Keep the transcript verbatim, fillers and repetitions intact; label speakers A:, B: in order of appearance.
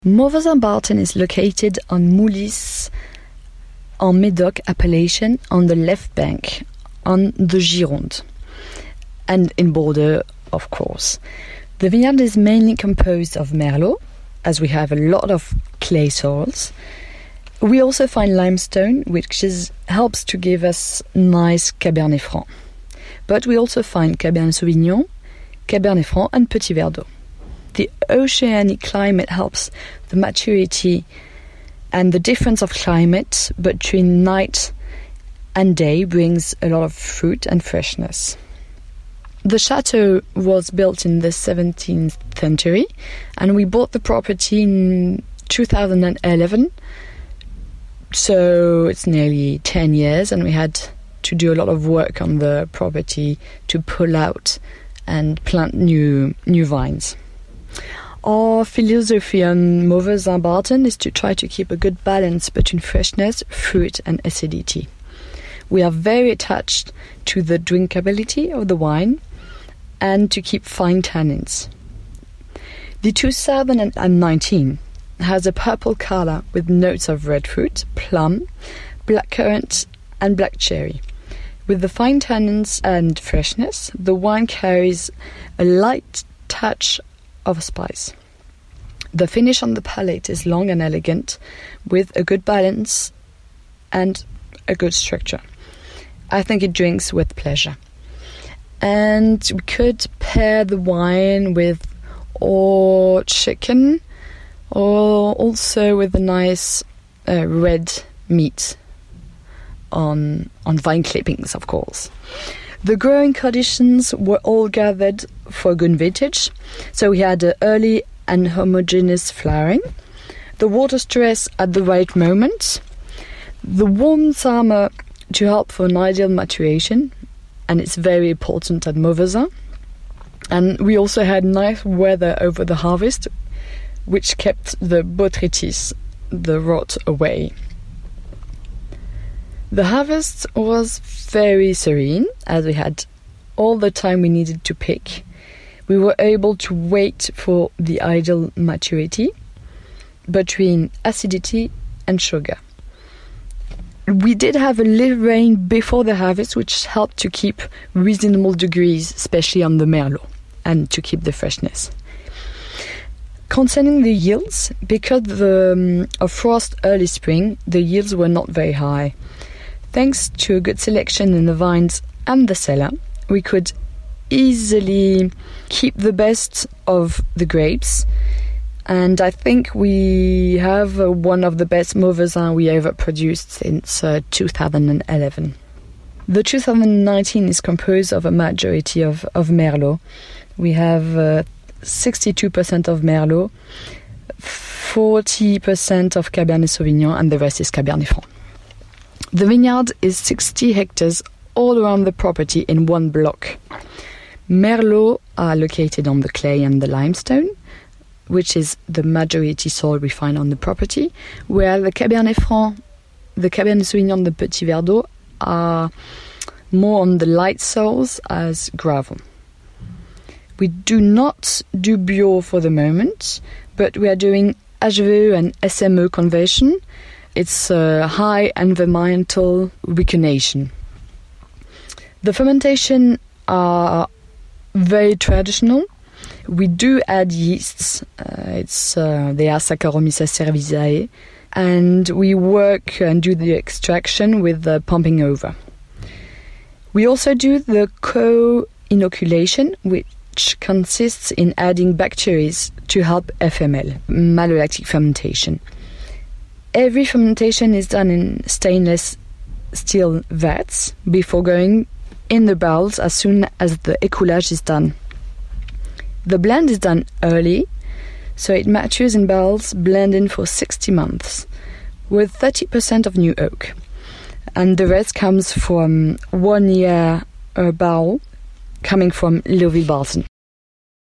A: Mauvezin-Barton is located on Moulis, en Médoc appellation, on the left bank, on the Gironde, and in Bordeaux, of course. The vineyard is mainly composed of Merlot, as we have a lot of clay soils. We also find limestone, which is, helps to give us nice Cabernet Franc. But we also find Cabernet Sauvignon, Cabernet Franc, and Petit Verdot. The oceanic climate helps the maturity, and the difference of climate between night and day brings a lot of fruit and freshness. The chateau was built in the seventeenth century, and we bought the property in two thousand eleven, so it's nearly ten years, and we had to do a lot of work on the property to pull out and plant new new vines. Our philosophy on Mauvezin-Barton is to try to keep a good balance between freshness, fruit and acidity. We are very attached to the drinkability of the wine and to keep fine tannins. The two thousand nineteen has a purple colour with notes of red fruit, plum, blackcurrant and black cherry. With the fine tannins and freshness, the wine carries a light touch of spice. The finish on the palate is long and elegant, with a good balance and a good structure. I think it drinks with pleasure. And we could pair the wine with or chicken, or also with a nice uh, red meat on on vine clippings, of course. The growing conditions were all gathered for good vintage, so we had an early and homogeneous flowering, the water stress at the right moment, the warm summer to help for an ideal maturation, and it's very important at Mauvezin. And we also had nice weather over the harvest, which kept the botrytis, the rot, away. The harvest was very serene, as we had all the time we needed to pick. We were able to wait for the ideal maturity between acidity and sugar. We did have a little rain before the harvest, which helped to keep reasonable degrees, especially on the Merlot, and to keep the freshness. Concerning the yields, because the, um, of frost early spring, the yields were not very high. Thanks to a good selection in the vines and the cellar, we could easily keep the best of the grapes, and I think we have uh, one of the best Mauvezin we ever produced since uh, two thousand eleven. The two thousand nineteen is composed of a majority of, of Merlot. We have uh, sixty-two percent of Merlot, forty percent of Cabernet Sauvignon, and the rest is Cabernet Franc. The vineyard is sixty hectares all around the property in one block. Merlot are located on the clay and the limestone, which is the majority soil we find on the property, where the Cabernet Franc, the Cabernet Sauvignon and the Petit Verdot are more on the light soils as gravel. We do not do bio for the moment, but we are doing H V E and S M E conversion. It's a high environmental recognition. The fermentation are very traditional. We do add yeasts. Uh, it's uh, they are Saccharomyces cerevisiae, and we work and do the extraction with the pumping over. We also do the co-inoculation, which consists in adding bacteria to help F M L, malolactic fermentation. Every fermentation is done in stainless steel vats before going in the barrels as soon as the écoulage is done. The blend is done early, so it matures in barrels blended for sixty months, with thirty percent of new oak. And the rest comes from one year a barrel coming from Leoville-Barton.